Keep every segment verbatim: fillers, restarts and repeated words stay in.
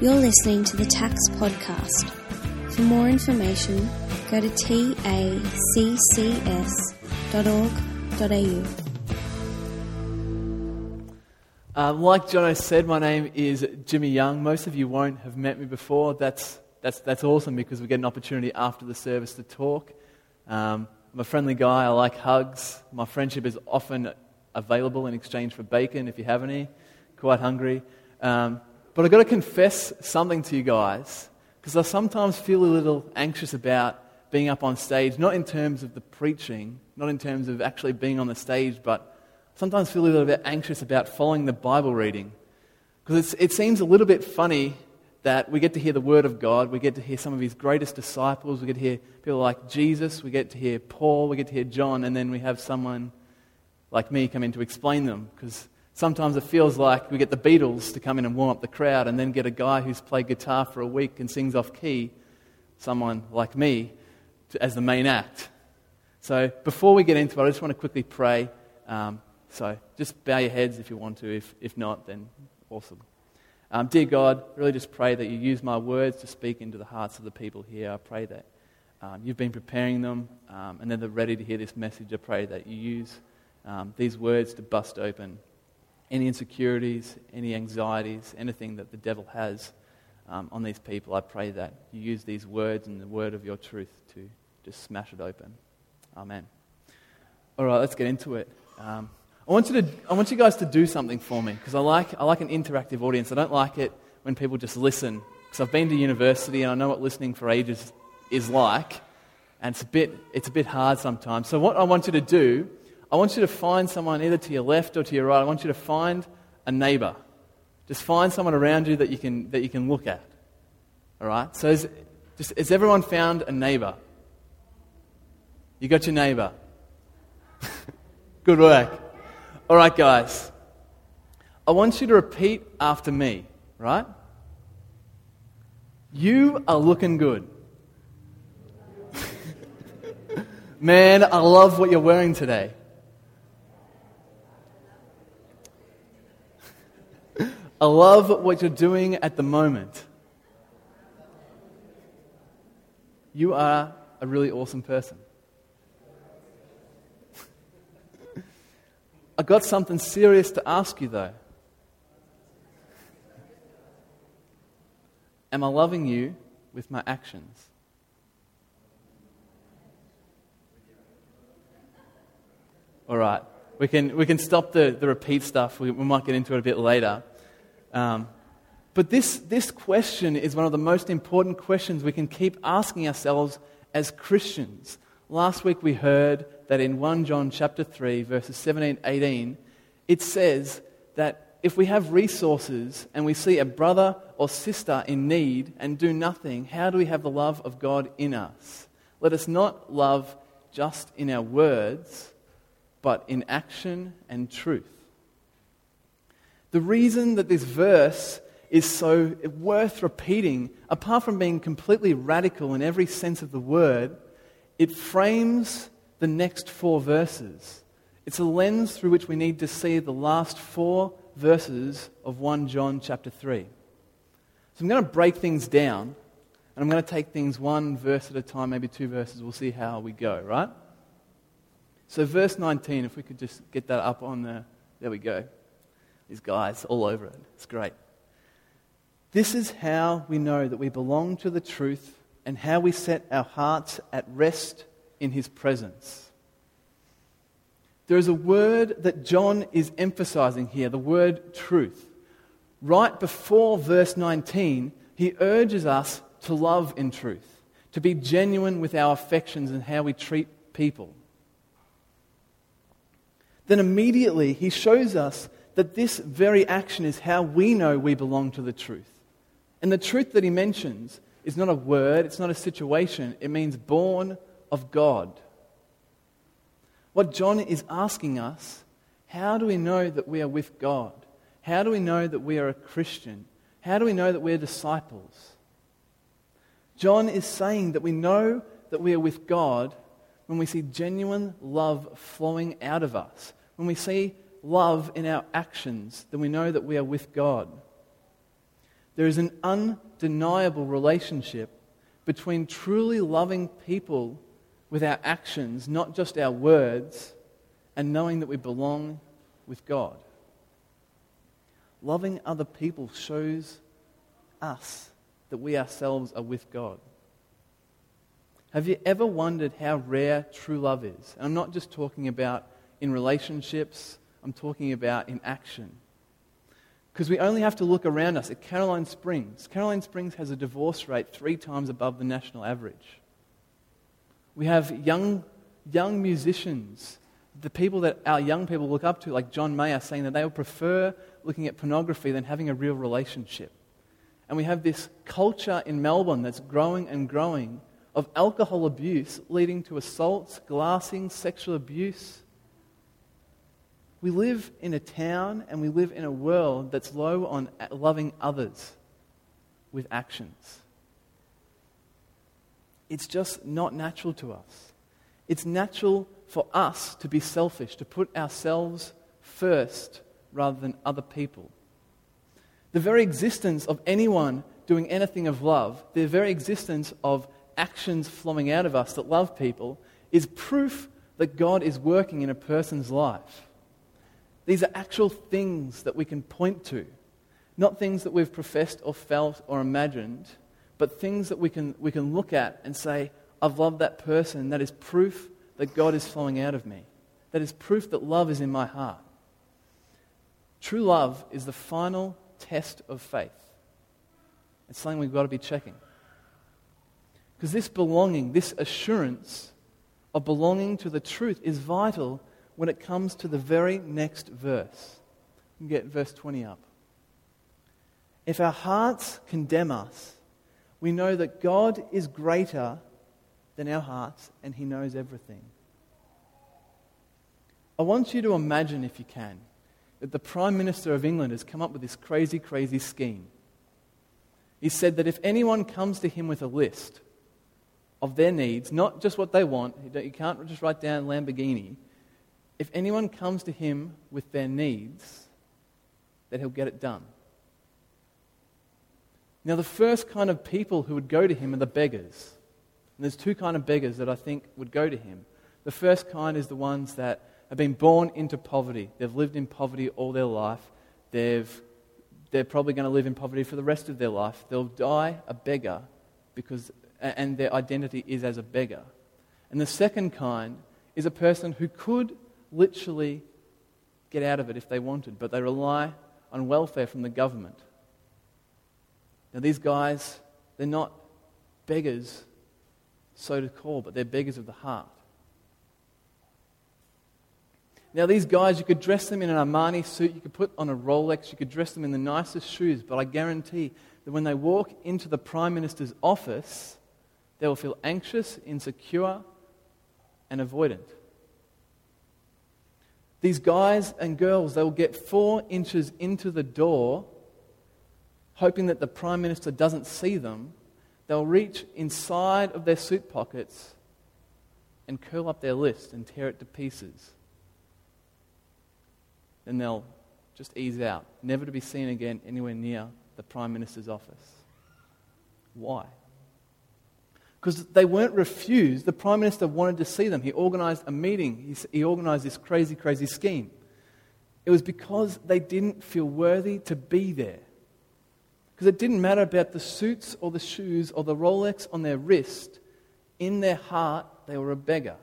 You're listening to the Tax Podcast. For more information, go to taccs dot org dot a u. Uh, like Jono said, my name is Jimmy Young. Most of you won't have met me before. That's that's that's awesome because we get an opportunity after the service to talk. Um, I'm a friendly guy. I like hugs. My friendship is often available in exchange for bacon if you have any. Quite hungry. Um, but I've got to confess something to you guys because I sometimes feel a little anxious about being up on stage, not in terms of the preaching, not in terms of actually being on the stage, but sometimes feel a little bit anxious about following the Bible reading. Because it seems a little bit funny that we get to hear the Word of God, we get to hear some of His greatest disciples, we get to hear people like Jesus, we get to hear Paul, we get to hear John, and then we have someone like me come in to explain them. Because sometimes it feels like we get the Beatles to come in and warm up the crowd, and then get a guy who's played guitar for a week and sings off key, someone like me, to, as the main act. So before we get into it, I just want to quickly pray. Um, So just bow your heads if you want to. If if not, then awesome. Um, dear God, really just pray that you use my words to speak into the hearts of the people here. I pray that um, you've been preparing them um, and then they're ready to hear this message. I pray that you use um, these words to bust open any insecurities, any anxieties, anything that the devil has um, on these people. I pray that you use these words and the word of your truth to just smash it open. Amen. All right, let's get into it. Um, I want you to. I want you guys to do something for me because I like. I like an interactive audience. I don't like it when people just listen because I've been to university and I know what listening for ages is like, and it's a bit. It's a bit hard sometimes. So what I want you to do, I want you to find someone either to your left or to your right. I want you to find a neighbour. Just find someone around you that you can that you can look at. All right. So is, just has everyone found a neighbour? You got your neighbour. Good work. All right, guys. I want you to repeat after me, right? You are looking good. Man, I love what you're wearing today. I love what you're doing at the moment. You are a really awesome person. I got something serious to ask you though. Am I loving you with my actions? All right, we can we can stop the, the repeat stuff. We, we might get into it a bit later. Um, but this this question is one of the most important questions we can keep asking ourselves as Christians. Last week we heard that in First John chapter three, verses seventeen to eighteen, it says that if we have resources and we see a brother or sister in need and do nothing, how do we have the love of God in us? Let us not love just in our words, but in action and truth. The reason that this verse is so worth repeating, apart from being completely radical in every sense of the word, it frames the next four verses. It's a lens through which we need to see the last four verses of First John chapter three. So I'm going to break things down, and I'm going to take things one verse at a time, maybe two verses. We'll see how we go, right? So verse nineteen, if we could just get that up on the... There we go. These guys all over it. It's great. This is how we know that we belong to the truth and how we set our hearts at rest in His presence. There is a word that John is emphasizing here, the word truth. Right before verse nineteen, he urges us to love in truth, to be genuine with our affections and how we treat people. Then immediately he shows us that this very action is how we know we belong to the truth. And the truth that he mentions is not a word, it's not a situation, it means born of God. What John is asking us, how do we know that we are with God? How do we know that we are a Christian? How do we know that we are disciples? John is saying that we know that we are with God when we see genuine love flowing out of us. When we see love in our actions, then we know that we are with God. There is an undeniable relationship between truly loving people with our actions, not just our words, and knowing that we belong with God. Loving other people shows us that we ourselves are with God. Have you ever wondered how rare true love is? And I'm not just talking about in relationships, I'm talking about in action. Because we only have to look around us at Caroline Springs. Caroline Springs has a divorce rate three times above the national average. We have young, young musicians, the people that our young people look up to, like John Mayer, saying that they would prefer looking at pornography than having a real relationship. And we have this culture in Melbourne that's growing and growing of alcohol abuse leading to assaults, glassing, sexual abuse. We live in a town and we live in a world that's low on loving others with actions. It's just not natural to us. It's natural for us to be selfish, to put ourselves first rather than other people. The very existence of anyone doing anything of love, the very existence of actions flowing out of us that love people, is proof that God is working in a person's life. These are actual things that we can point to, not things that we've professed or felt or imagined, but things that we can we can look at and say, I've loved that person. That is proof that God is flowing out of me. That is proof that love is in my heart. True love is the final test of faith. It's something we've got to be checking. Because this belonging, this assurance of belonging to the truth is vital when it comes to the very next verse. You can get verse twenty up. If our hearts condemn us, we know that God is greater than our hearts and He knows everything. I want you to imagine, if you can, that the Prime Minister of England has come up with this crazy, crazy scheme. He said that if anyone comes to him with a list of their needs, not just what they want, you can't just write down Lamborghini. If anyone comes to him with their needs, that he'll get it done. Now, the first kind of people who would go to him are the beggars. And there's two kind of beggars that I think would go to him. The first kind is the ones that have been born into poverty. They've lived in poverty all their life. They've, they're probably going to live in poverty for the rest of their life. They'll die a beggar because, and their identity is as a beggar. And the second kind is a person who could literally get out of it if they wanted, but they rely on welfare from the government. Now these guys, they're not beggars, so to call, but they're beggars of the heart. Now these guys, you could dress them in an Armani suit, you could put on a Rolex, you could dress them in the nicest shoes, but I guarantee that when they walk into the Prime Minister's office, they will feel anxious, insecure, and avoidant. These guys and girls, they will get four inches into the door, hoping that the Prime Minister doesn't see them. They'll reach inside of their suit pockets and curl up their list and tear it to pieces. Then they'll just ease out, never to be seen again anywhere near the Prime Minister's office. Why? Because they weren't refused. The Prime Minister wanted to see them. He organised a meeting. He, he organised this crazy, crazy scheme. It was because they didn't feel worthy to be there. Because it didn't matter about the suits or the shoes or the Rolex on their wrist. In their heart, they were a beggar.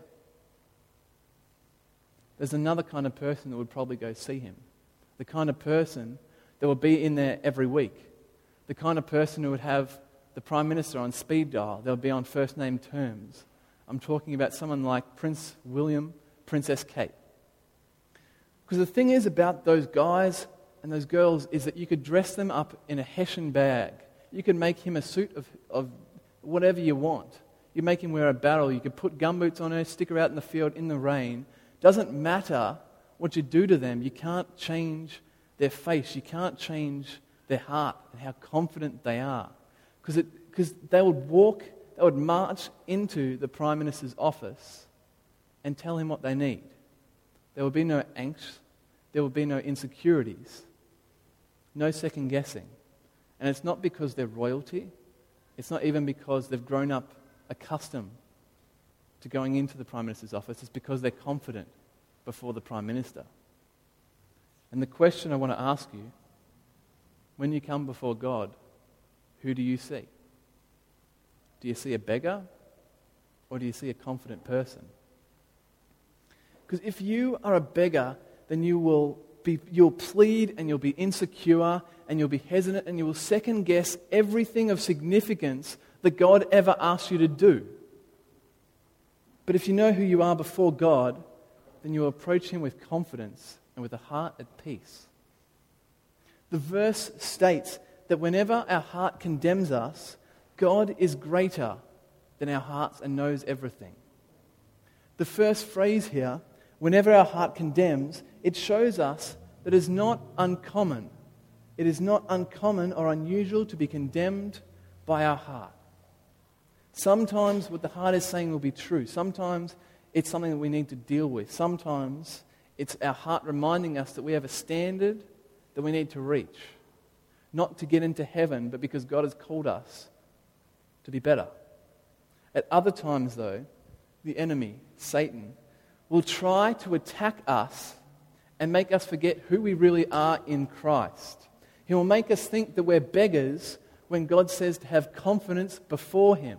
There's another kind of person that would probably go see him. The kind of person that would be in there every week. The kind of person who would have the Prime Minister on speed dial. They'll be on first name terms. I'm talking about someone like Prince William, Princess Kate. Because the thing is about those guys and those girls is that you could dress them up in a Hessian bag. You could make him a suit of, of whatever you want. You make him wear a barrel. You could put gumboots on her, stick her out in the field in the rain. Doesn't matter what you do to them. You can't change their face. You can't change their heart and how confident they are. Because it, because they would walk, they would march into the Prime Minister's office and tell him what they need. There would be no angst. There would be no insecurities. No second guessing. And it's not because they're royalty. It's not even because they've grown up accustomed to going into the Prime Minister's office. It's because they're confident before the Prime Minister. And the question I want to ask you, when you come before God, who do you see? Do you see a beggar or do you see a confident person? Because if you are a beggar, then you will be, you'll plead and you'll be insecure and you'll be hesitant and you will second guess everything of significance that God ever asked you to do. But if you know who you are before God, then you will approach Him with confidence and with a heart at peace. The verse states that whenever our heart condemns us, God is greater than our hearts and knows everything. The first phrase here, whenever our heart condemns, it shows us that it is not uncommon. It is not uncommon or unusual to be condemned by our heart. Sometimes what the heart is saying will be true. Sometimes it's something that we need to deal with. Sometimes it's our heart reminding us that we have a standard that we need to reach. Not to get into heaven, but because God has called us to be better. At other times, though, the enemy, Satan, will try to attack us and make us forget who we really are in Christ. He will make us think that we're beggars when God says to have confidence before Him.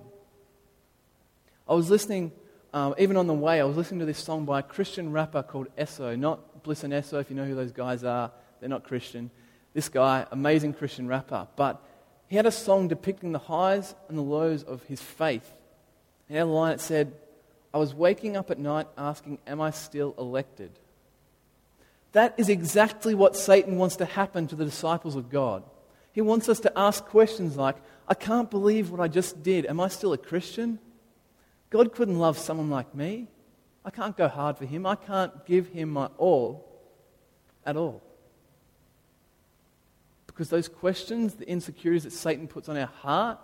I was listening, um, even on the way, I was listening to this song by a Christian rapper called Esso, not Bliss and Esso, if you know who those guys are. They're not Christian. This guy, amazing Christian rapper, but he had a song depicting the highs and the lows of his faith. He had a line that said, "I was waking up at night asking, am I still elected?" That is exactly what Satan wants to happen to the disciples of God. He wants us to ask questions like, I can't believe what I just did. Am I still a Christian? God couldn't love someone like me. I can't go hard for Him. I can't give Him my all at all. Because those questions, the insecurities that Satan puts on our heart,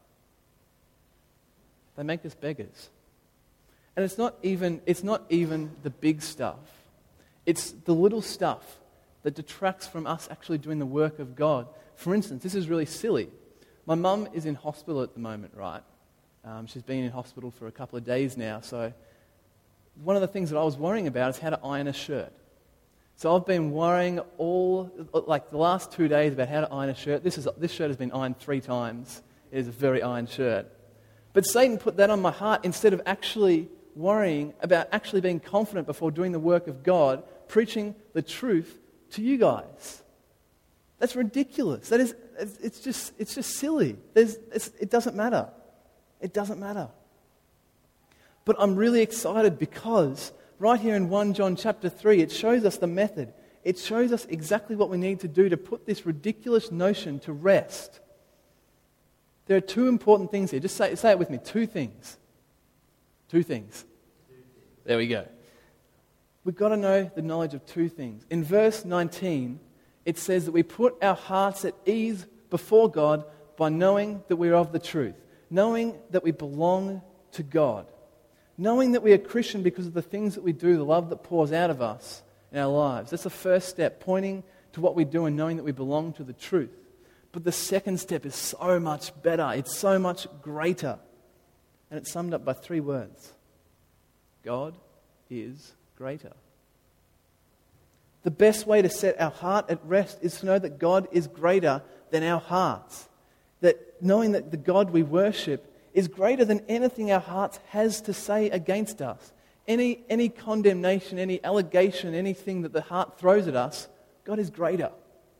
they make us beggars. And it's not even, it's not even the big stuff. It's the little stuff that detracts from us actually doing the work of God. For instance, this is really silly. My mum is in hospital at the moment, right? Um, she's been in hospital for a couple of days now. So one of the things that I was worrying about is how to iron a shirt. So I've been worrying all, like the last two days about how to iron a shirt. This is this shirt has been ironed three times. It is a very ironed shirt. But Satan put that on my heart instead of actually worrying about actually being confident before doing the work of God, preaching the truth to you guys. That's ridiculous. That is, it's just, it's just silly. There's, it's, it doesn't matter. It doesn't matter. But I'm really excited because right here in First John chapter three, it shows us the method. It shows us exactly what we need to do to put this ridiculous notion to rest. There are two important things here. Just say, say it with me. Two things. Two things. There we go. We've got to know the knowledge of two things. In verse nineteen, it says that we put our hearts at ease before God by knowing that we're of the truth. Knowing that we belong to God. Knowing that we are Christian because of the things that we do, the love that pours out of us in our lives. That's the first step, pointing to what we do and knowing that we belong to the truth. But the second step is so much better. It's so much greater. And it's summed up by three words. God is greater. The best way to set our heart at rest is to know that God is greater than our hearts. That knowing that the God we worship is greater than anything our hearts has to say against us. Any, any condemnation, any allegation, anything that the heart throws at us, God is greater.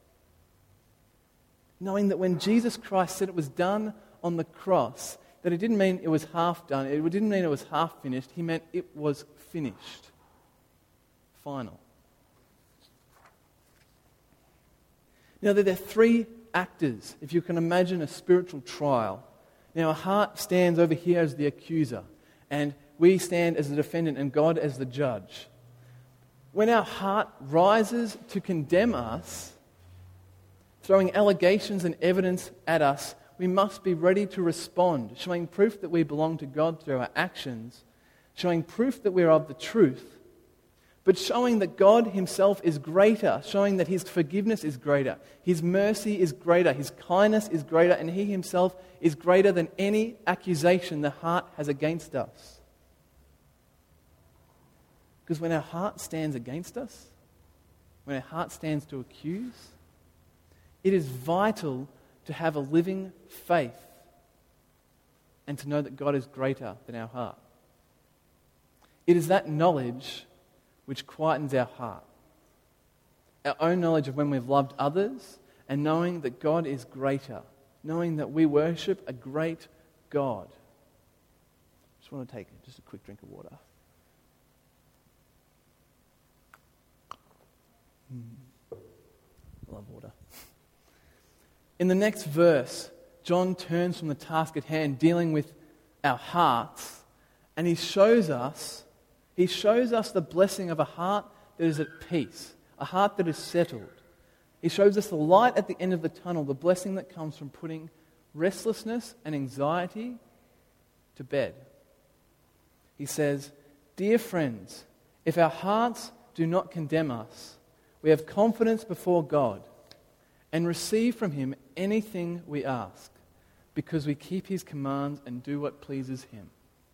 Knowing that when Jesus Christ said it was done on the cross, that it didn't mean it was half done, it didn't mean it was half finished, He meant it was finished. Final. Now there are three actors, if you can imagine a spiritual trial. Now, our heart stands over here as the accuser, and we stand as the defendant and God as the judge. When our heart rises to condemn us, throwing allegations and evidence at us, we must be ready to respond, showing proof that we belong to God through our actions, showing proof that we're of the truth. but showing that God himself is greater, showing that his forgiveness is greater, his mercy is greater, his kindness is greater, and he himself is greater than any accusation the heart has against us. Because when our heart stands against us, when our heart stands to accuse, it is vital to have a living faith and to know that God is greater than our heart. It is that knowledge which quietens our heart. Our own knowledge of when we've loved others and knowing that God is greater, knowing that we worship a great God. I just want to take just a quick drink of water. Mm. I love water. In the next verse, John turns from the task at hand, dealing with our hearts, and he shows us He shows us the blessing of a heart that is at peace, a heart that is settled. He shows us the light at the end of the tunnel, the blessing that comes from putting restlessness and anxiety to bed. He says, "Dear friends, if our hearts do not condemn us, we have confidence before God and receive from him anything we ask, because we keep his commands and do what pleases him."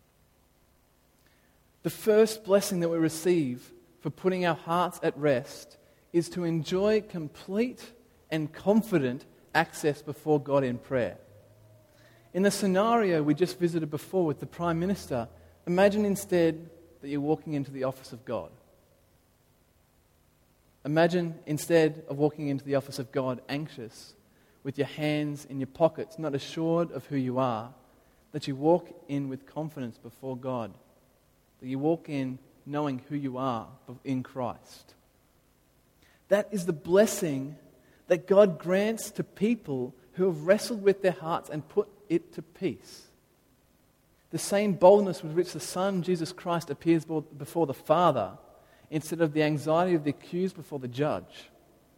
The first blessing that we receive for putting our hearts at rest is to enjoy complete and confident access before God in prayer. In the scenario we just visited before with the Prime Minister, imagine instead that you're walking into the office of God. Imagine instead of walking into the office of God anxious, with your hands in your pockets, not assured of who you are, that you walk in with confidence before God. That you walk in knowing who you are in Christ. That is the blessing that God grants to people who have wrestled with their hearts and put it to peace. The same boldness with which the Son, Jesus Christ, appears before the Father, instead of the anxiety of the accused before the judge.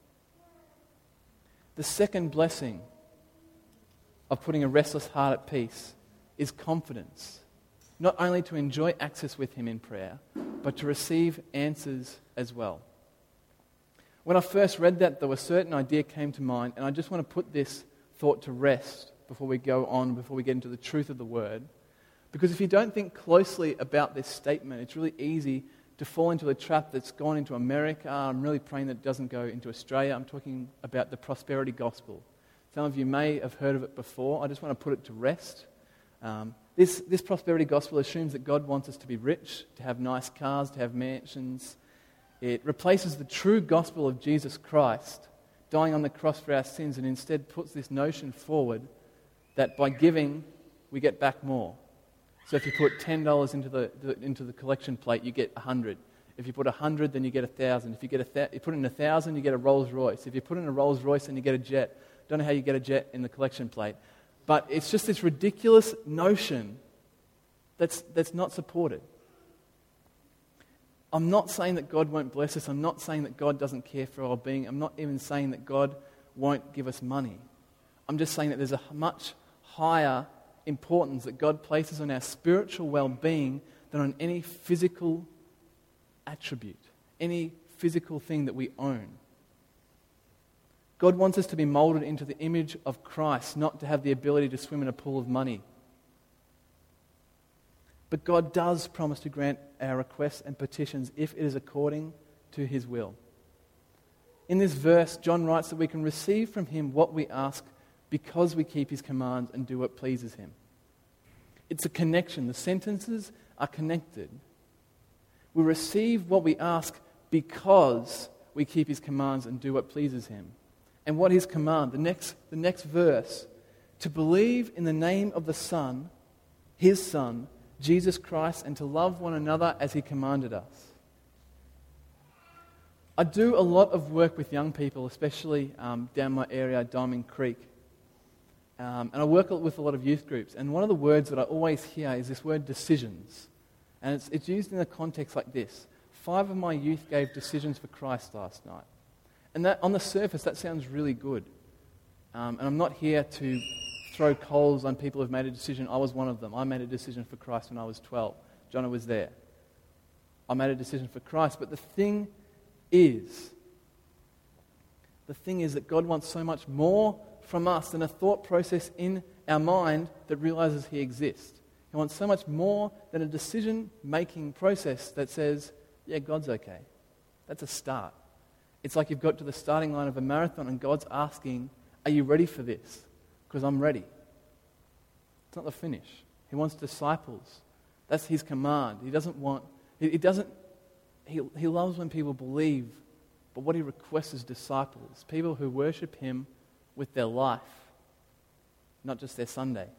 The second blessing of putting a restless heart at peace is confidence. Not only to enjoy access with him in prayer, but to receive answers as well. When I first read that, though, a certain idea came to mind, and I just want to put this thought to rest before we go on, before we get into the truth of the word. Because if you don't think closely about this statement, it's really easy to fall into a trap that's gone into America. I'm really praying that it doesn't go into Australia. I'm talking about the prosperity gospel. Some of you may have heard of it before. I just want to put it to rest. Um, This, this prosperity gospel assumes that God wants us to be rich, to have nice cars, to have mansions. It replaces the true gospel of Jesus Christ, dying on the cross for our sins, and instead puts this notion forward that by giving, we get back more. So if you put ten dollars into the, the, into the collection plate, you get one hundred. If you put one hundred, then you get one thousand. If you, get a th- you put in one thousand, you get a Rolls Royce. If you put in a Rolls Royce, then you get a jet. Don't know how you get a jet in the collection plate. But it's just this ridiculous notion that's, that's not supported. I'm not saying that God won't bless us. I'm not saying that God doesn't care for our being. I'm not even saying that God won't give us money. I'm just saying that there's a much higher importance that God places on our spiritual well-being than on any physical attribute, any physical thing that we own. God wants us to be molded into the image of Christ, not to have the ability to swim in a pool of money. But God does promise to grant our requests and petitions if it is according to his will. In this verse, John writes that we can receive from him what we ask because we keep his commands and do what pleases him. It's a connection. The sentences are connected. We receive what we ask because we keep his commands and do what pleases him. And what his command? The next, the next verse, to believe in the name of the Son, his Son, Jesus Christ, and to love one another as he commanded us. I do a lot of work with young people, especially um, down my area, Diamond Creek. Um, and I work with a lot of youth groups. And one of the words that I always hear is this word decisions. And it's, it's used in a context like this. Five of my youth gave decisions for Christ last night. And that, on the surface, that sounds really good. Um, and I'm not here to throw coals on people who've made a decision. I was one of them. I made a decision for Christ when I was twelve. Jonah was there. I made a decision for Christ. But the thing is, the thing is that God wants so much more from us than a thought process in our mind that realizes He exists. He wants so much more than a decision-making process that says, yeah, God's okay. That's a start. It's like you've got to the starting line of a marathon and God's asking, are you ready for this? Because I'm ready. It's not the finish. He wants disciples. That's His command. He doesn't want, he, he doesn't, he, he loves when people believe, but what He requests is disciples, people who worship Him with their life, not just their Sunday.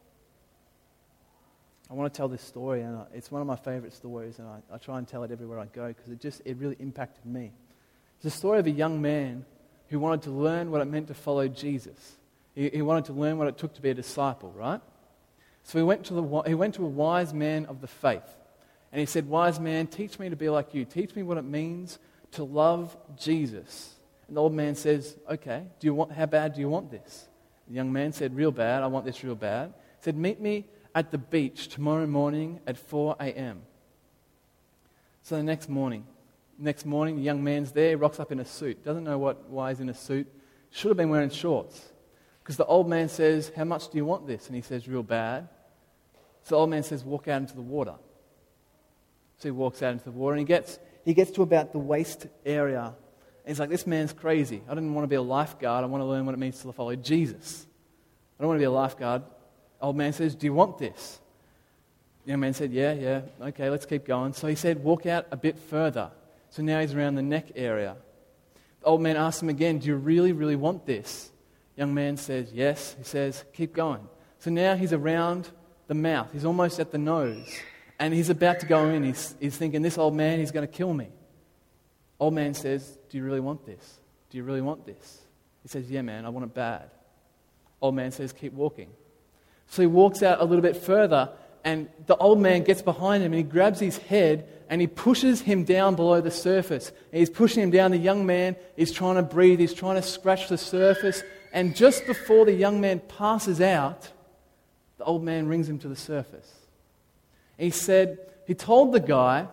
I want to tell this story, and it's one of my favorite stories, and I, I try and tell it everywhere I go because it just it really impacted me. It's a story of a young man who wanted to learn what it meant to follow Jesus. He, he wanted to learn what it took to be a disciple, right? So he went to the he went to a wise man of the faith, and he said, "Wise man, teach me to be like you. Teach me what it means to love Jesus." And the old man says, "Okay, do you want? How bad do you want this?" The young man said, "Real bad. I want this real bad." He said, "Meet me at the beach tomorrow morning at four a.m. So the next morning, next morning, the young man's there, rocks up in a suit. Doesn't know what, why he's in a suit. Should have been wearing shorts. Because the old man says, "How much do you want this?" And he says, "Real bad." So the old man says, "Walk out into the water." So he walks out into the water and he gets, he gets to about the waist area. And he's like, "This man's crazy. I didn't want to be a lifeguard. I want to learn what it means to follow Jesus. I don't want to be a lifeguard." Old man says, "Do you want this?" The young man said, "Yeah, yeah, okay, let's keep going." So he said, "Walk out a bit further." So now he's around the neck area. The old man asks him again, "Do you really, really want this?" The young man says, "Yes." He says, "Keep going." So now he's around the mouth. He's almost at the nose. And he's about to go in. He's, he's thinking, this old man, he's going to kill me. Old man says, "Do you really want this? Do you really want this?" He says, "Yeah, man, I want it bad." Old man says, "Keep walking." So he walks out a little bit further, and the old man gets behind him and he grabs his head and he pushes him down below the surface. And he's pushing him down. The young man is trying to breathe. He's trying to scratch the surface. And just before the young man passes out, the old man brings him to the surface. He said, he told the guy,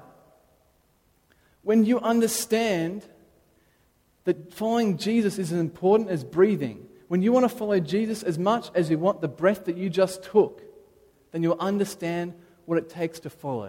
when you understand that following Jesus is as important as breathing, when you want to follow Jesus as much as you want the breath that you just took, then you'll understand what it takes to follow.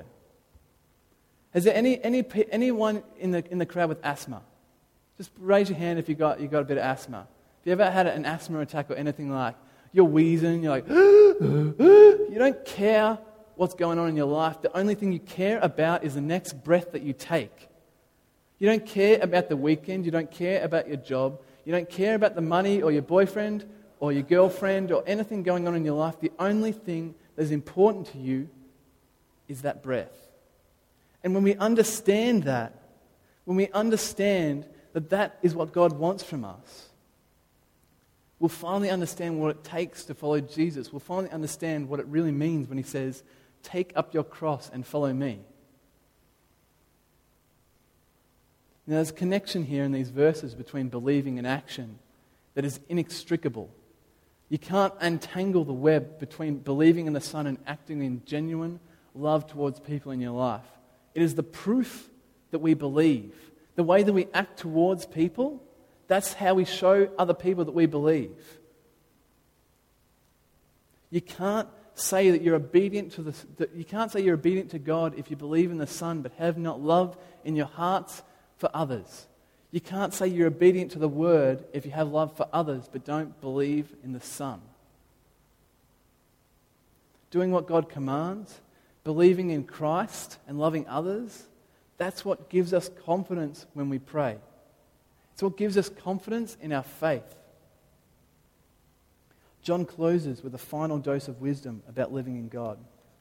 Is there any, any anyone in the in the crowd with asthma? Just raise your hand if you got you got a bit of asthma. Have you ever had an asthma attack or anything like you're wheezing, you're like, you don't care what's going on in your life. The only thing you care about is the next breath that you take. You don't care about the weekend. You don't care about your job. You don't care about the money or your boyfriend or your girlfriend or anything going on in your life. The only thing that is important to you is that breath. And when we understand that, when we understand that that is what God wants from us, we'll finally understand what it takes to follow Jesus. We'll finally understand what it really means when He says, "Take up your cross and follow me." Now, there's a connection here in these verses between believing and action that is inextricable. You can't untangle the web between believing in the Son and acting in genuine love towards people in your life. It is the proof that we believe. The way that we act towards people, that's how we show other people that we believe. You can't say that you're obedient to the. That you can't say you're obedient to God if you believe in the Son but have not love in your hearts for others. You can't say you're obedient to the Word if you have love for others but don't believe in the Son. Doing what God commands, believing in Christ and loving others, that's what gives us confidence when we pray. It's what gives us confidence in our faith. John closes with a final dose of wisdom about living in God.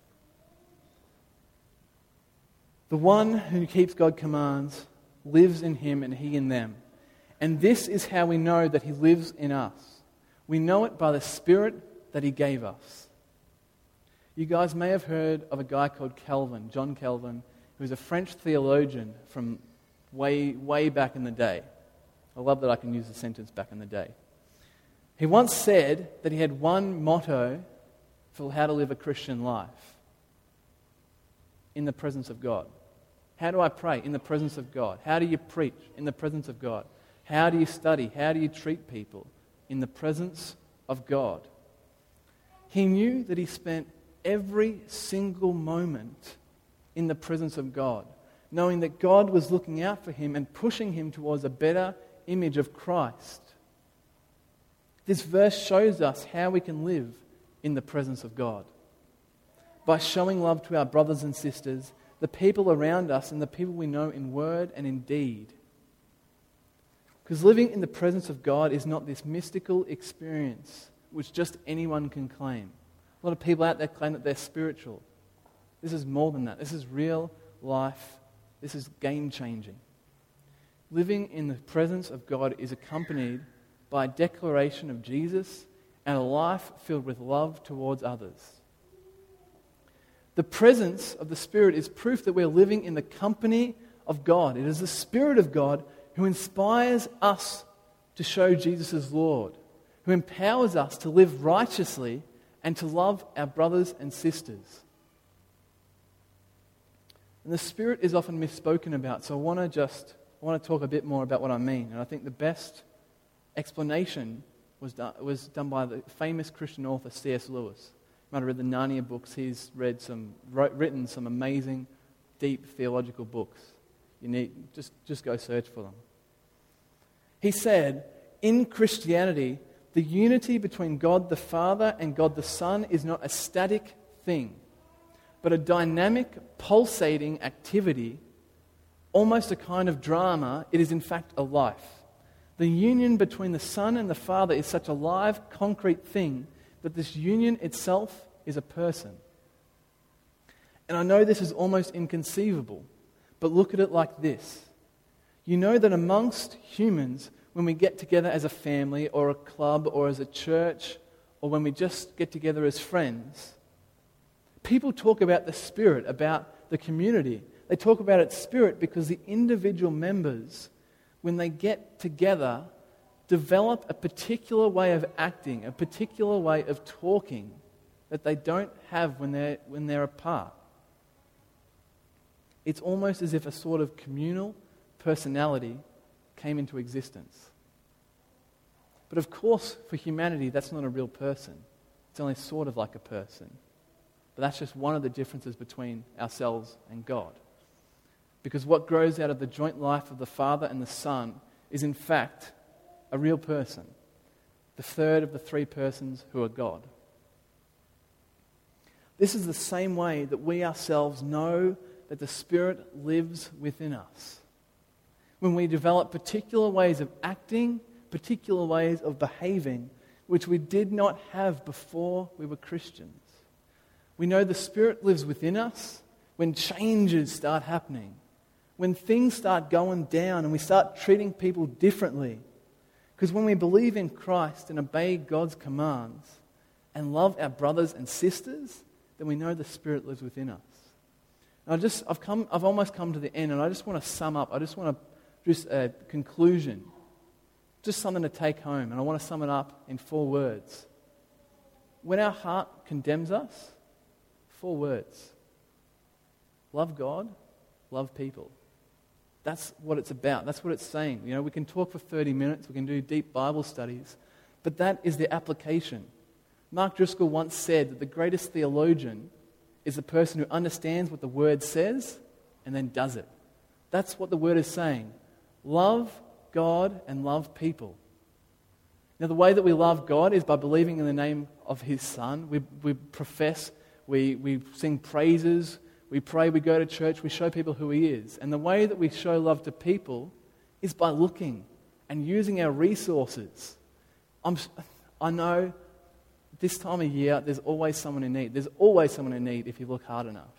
The one who keeps God's commands lives in Him and He in them. And this is how we know that He lives in us. We know it by the Spirit that He gave us. You guys may have heard of a guy called Calvin, John Calvin, who was a French theologian from way, way back in the day. I love that I can use the sentence "back in the day." He once said that he had one motto for how to live a Christian life: in the presence of God. How do I pray? In the presence of God. How do you preach? In the presence of God. How do you study? How do you treat people? In the presence of God. He knew that he spent every single moment in the presence of God, knowing that God was looking out for him and pushing him towards a better image of Christ. This verse shows us how we can live in the presence of God. By showing love to our brothers and sisters, the people around us and the people we know in word and in deed. Because living in the presence of God is not this mystical experience which just anyone can claim. A lot of people out there claim that they're spiritual. This is more than that. This is real life. This is game-changing. Living in the presence of God is accompanied by a declaration of Jesus and a life filled with love towards others. The presence of the Spirit is proof that we're living in the company of God. It is the Spirit of God who inspires us to show Jesus as Lord, who empowers us to live righteously and to love our brothers and sisters. And the Spirit is often misspoken about, so I want to just I want to talk a bit more about what I mean. And I think the best explanation was done, was done by the famous Christian author C S Lewis. You might have read the Narnia books. He's read some, wrote, written some amazing, deep theological books. You need just just go search for them. He said, in Christianity, the unity between God the Father and God the Son is not a static thing, but a dynamic, pulsating activity, almost a kind of drama. It is in fact a life. The union between the Son and the Father is such a live, concrete thing that this union itself is a person. And I know this is almost inconceivable, but look at it like this. You know that amongst humans, when we get together as a family or a club or as a church, or when we just get together as friends, people talk about the Spirit, about the community. They talk about its Spirit because the individual members, when they get together, develop a particular way of acting, a particular way of talking that they don't have when they're, when they're apart. It's almost as if a sort of communal personality came into existence. But of course, for humanity, that's not a real person. It's only sort of like a person. But that's just one of the differences between ourselves and God. Because what grows out of the joint life of the Father and the Son is in fact a real person, the third of the three persons who are God. This is the same way that we ourselves know that the Spirit lives within us. When we develop particular ways of acting, particular ways of behaving, which we did not have before we were Christians. We know the Spirit lives within us when changes start happening, when things start going down and we start treating people differently. Because when we believe in Christ and obey God's commands and love our brothers and sisters, then we know the Spirit lives within us. And I just, I've come, I've almost come to the end, and I just want to sum up. I just want to, just a conclusion, just something to take home, and I want to sum it up in four words. When our heart condemns us, four words: love God, love people. That's what it's about. That's what it's saying. You know, we can talk for thirty minutes, we can do deep Bible studies, but that is the application. Mark Driscoll once said that the greatest theologian is the person who understands what the Word says and then does it. That's what the Word is saying. Love God and love people. Now, the way that we love God is by believing in the name of His Son. We, we profess, we, we sing praises, we pray, we go to church, we show people who He is. And the way that we show love to people is by looking and using our resources. I'm, I know this time of year, there's always someone in need. There's always someone in need if you look hard enough.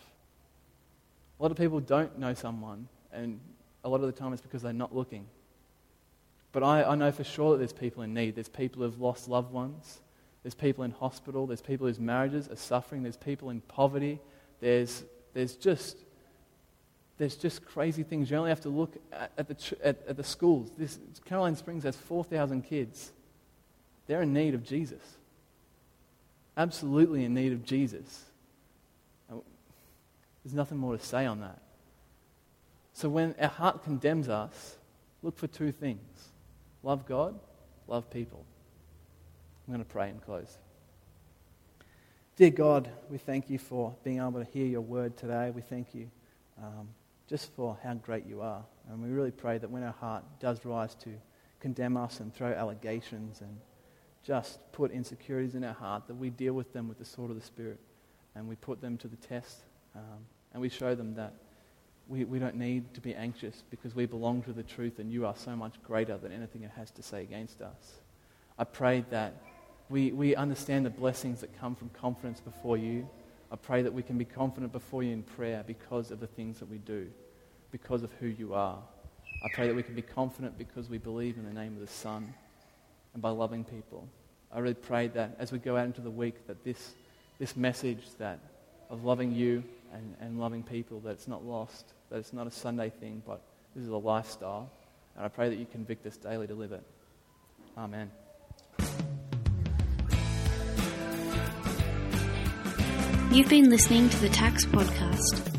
A lot of people don't know someone, and a lot of the time it's because they're not looking. But I, I know for sure that there's people in need. There's people who've lost loved ones. There's people in hospital. There's people whose marriages are suffering. There's people in poverty. There's there's just there's just crazy things. You only have to look at, at the at, at the schools. This Caroline Springs has four thousand kids. They're in need of Jesus. Absolutely in need of Jesus. There's nothing more to say on that. So when our heart condemns us, look for two things. Love God, love people. I'm going to pray and close. Dear God, we thank you for being able to hear your word today. We thank you um, just for how great you are. And we really pray that when our heart does rise to condemn us and throw allegations and just put insecurities in our heart, that we deal with them with the sword of the Spirit and we put them to the test um, and we show them that we, we don't need to be anxious because we belong to the truth and you are so much greater than anything it has to say against us. I pray that we, we understand the blessings that come from confidence before you. I pray that we can be confident before you in prayer because of the things that we do, because of who you are. I pray that we can be confident because we believe in the name of the Son and by loving people. I really pray that as we go out into the week, that this this message that of loving you and, and loving people, that it's not lost, that it's not a Sunday thing, but this is a lifestyle. And I pray that you convict us daily to live it. Amen. You've been listening to the Tax Podcast.